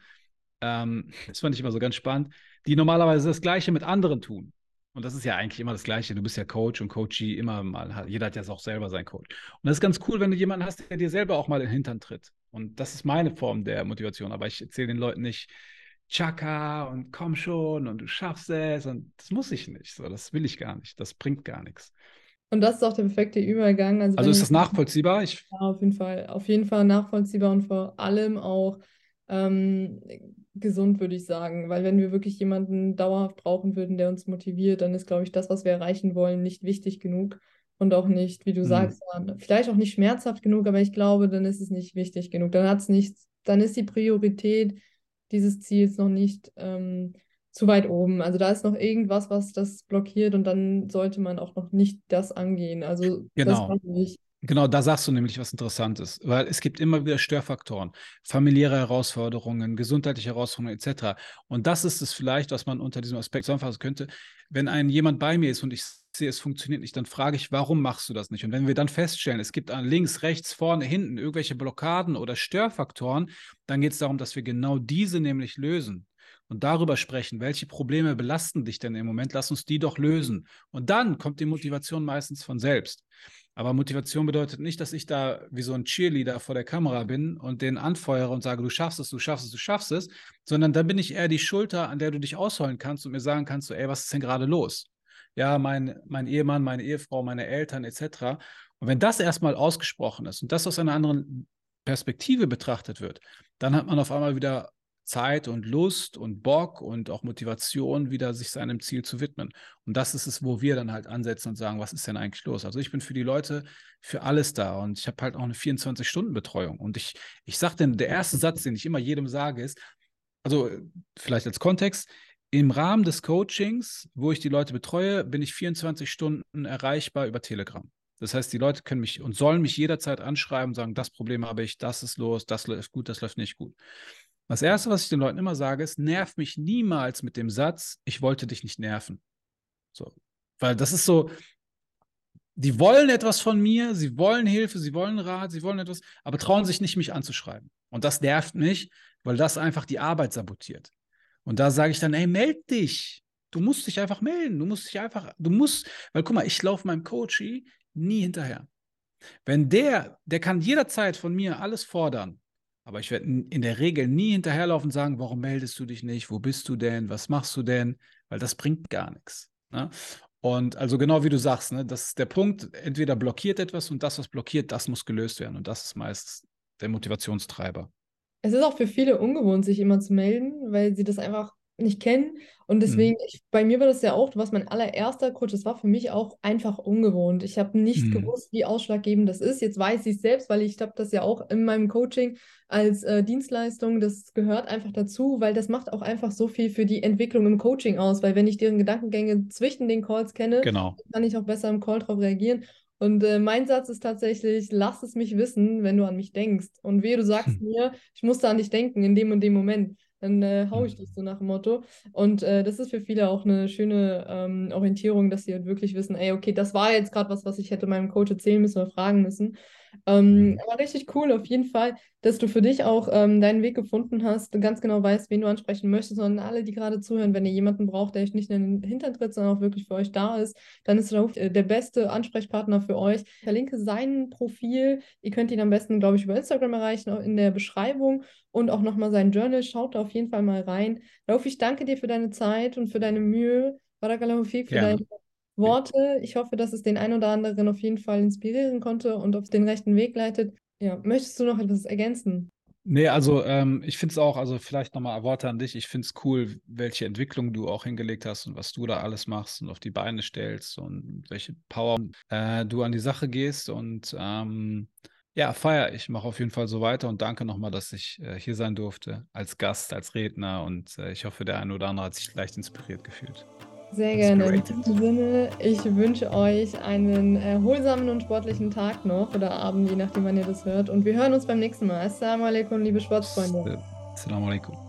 Das fand ich immer so ganz spannend, die normalerweise das Gleiche mit anderen tun. Und das ist ja eigentlich immer das Gleiche. Du bist ja Coach und Coachee immer mal. Jeder hat ja auch selber seinen Coach. Und das ist ganz cool, wenn du jemanden hast, der dir selber auch mal in den Hintern tritt. Und das ist meine Form der Motivation. Aber ich erzähle den Leuten nicht, Chaka und komm schon und du schaffst es. Und das muss ich nicht. So, das will ich gar nicht. Das bringt gar nichts. Und das ist auch der perfekte Übergang. Also Also wenn ist du das nachvollziehbar? ja, auf jeden Fall nachvollziehbar und vor allem auch ähm, gesund, würde ich sagen. Weil wenn wir wirklich jemanden dauerhaft brauchen würden, der uns motiviert, dann ist, glaube ich, das, was wir erreichen wollen, nicht wichtig genug und auch nicht, wie du Hm, sagst, ja, vielleicht auch nicht schmerzhaft genug, aber ich glaube, dann ist es nicht wichtig genug. Dann hat es nichts, dann ist die Priorität dieses Ziels noch nicht zu weit oben. Also da ist noch irgendwas, was das blockiert und dann sollte man auch noch nicht das angehen. Also das genau. war ich. Genau, da sagst du nämlich was Interessantes, weil es gibt immer wieder Störfaktoren, familiäre Herausforderungen, gesundheitliche Herausforderungen etc. Und das ist es vielleicht, was man unter diesem Aspekt zusammenfassen könnte. Wenn jemand bei mir ist und ich sehe, es funktioniert nicht, dann frage ich, warum machst du das nicht? Und wenn wir dann feststellen, es gibt an links, rechts, vorne, hinten irgendwelche Blockaden oder Störfaktoren, dann geht es darum, dass wir genau diese nämlich lösen. Und darüber sprechen, welche Probleme belasten dich denn im Moment, lass uns die doch lösen. Und dann kommt die Motivation meistens von selbst. Aber Motivation bedeutet nicht, dass ich da wie so ein Cheerleader vor der Kamera bin und den anfeuere und sage, du schaffst es, du schaffst es, du schaffst es, sondern da bin ich eher die Schulter, an der du dich ausholen kannst und mir sagen kannst, so, ey, was ist denn gerade los? Ja, mein Ehemann, meine Ehefrau, meine Eltern etc. Und wenn das erstmal ausgesprochen ist und das aus einer anderen Perspektive betrachtet wird, dann hat man auf einmal wieder Zeit und Lust und Bock und auch Motivation, wieder sich seinem Ziel zu widmen. Und das ist es, wo wir dann halt ansetzen und sagen, was ist denn eigentlich los? Also ich bin für die Leute für alles da und ich habe halt auch eine 24-Stunden-Betreuung. Und ich sage denn, der erste Satz, den ich immer jedem sage, ist, also vielleicht als Kontext, im Rahmen des Coachings, wo ich die Leute betreue, bin ich 24 Stunden erreichbar über Telegram. Das heißt, die Leute können mich und sollen mich jederzeit anschreiben und sagen, das Problem habe ich, das ist los, das läuft gut, das läuft nicht gut. Das Erste, was ich den Leuten immer sage, ist, nerv mich niemals mit dem Satz, ich wollte dich nicht nerven. So. Weil das ist so, die wollen etwas von mir, sie wollen Hilfe, sie wollen Rat, sie wollen etwas, aber trauen sich nicht, mich anzuschreiben. Und das nervt mich, weil das einfach die Arbeit sabotiert. Und da sage ich dann, ey, meld dich. Du musst dich einfach melden. Weil guck mal, ich laufe meinem Coachie nie hinterher. Wenn der kann jederzeit von mir alles fordern, aber ich werde in der Regel nie hinterherlaufen und sagen, warum meldest du dich nicht? Wo bist du denn? Was machst du denn? Weil das bringt gar nichts. Ne? Und also genau wie du sagst, ne, das ist der Punkt, entweder blockiert etwas und das, was blockiert, das muss gelöst werden. Und das ist meist der Motivationstreiber. Es ist auch für viele ungewohnt, sich immer zu melden, weil sie das einfach nicht kennen. Und Mhm. deswegen, bei mir war das ja auch, du warst mein allererster Coach, das war für mich auch einfach ungewohnt. Ich habe nicht Mhm. gewusst, wie ausschlaggebend das ist. Jetzt weiß ich es selbst, weil ich habe das ja auch in meinem Coaching als Dienstleistung. Das gehört einfach dazu, weil das macht auch einfach so viel für die Entwicklung im Coaching aus. Weil wenn ich deren Gedankengänge zwischen den Calls kenne, Genau. kann ich auch besser im Call drauf reagieren. Und mein Satz ist tatsächlich, lass es mich wissen, wenn du an mich denkst. Und wehe, du sagst mir, ich musste an dich denken in dem und dem Moment. Dann hau ich dich Mhm. so nach dem Motto. Und das ist für viele auch eine schöne Orientierung, dass sie halt wirklich wissen, ey, okay, das war jetzt gerade was, was ich hätte meinem Coach erzählen müssen oder fragen müssen. Mhm. Aber richtig cool, auf jeden Fall, dass du für dich auch deinen Weg gefunden hast und ganz genau weißt, wen du ansprechen möchtest, sondern alle, die gerade zuhören, wenn ihr jemanden braucht, der euch nicht in den Hintern tritt, sondern auch wirklich für euch da ist, dann ist Raouf der beste Ansprechpartner für euch. Ich verlinke sein Profil. Ihr könnt ihn am besten, glaube ich, über Instagram erreichen, auch in der Beschreibung und auch nochmal sein Journal. Schaut da auf jeden Fall mal rein. Raouf, ich danke dir für deine Zeit und für deine Mühe. Barakallahu fik für dein Gerne. Worte. Ich hoffe, dass es den einen oder anderen auf jeden Fall inspirieren konnte und auf den rechten Weg leitet. Ja, möchtest du noch etwas ergänzen? Nee, also ich finde es auch, also vielleicht nochmal Worte an dich. Ich finde es cool, welche Entwicklung du auch hingelegt hast und was du da alles machst und auf die Beine stellst und welche Power du an die Sache gehst. Und ja, feier ich. Mache auf jeden Fall so weiter und danke nochmal, dass ich hier sein durfte als Gast, als Redner. Und ich hoffe, der eine oder andere hat sich leicht inspiriert gefühlt. Sehr gerne. In Inspirated. diesem Sinne, ich wünsche euch einen erholsamen und sportlichen Tag noch oder Abend, je nachdem, wann ihr das hört. Und wir hören uns beim nächsten Mal. Assalamu alaikum, liebe Sportsfreunde. Assalamu alaikum.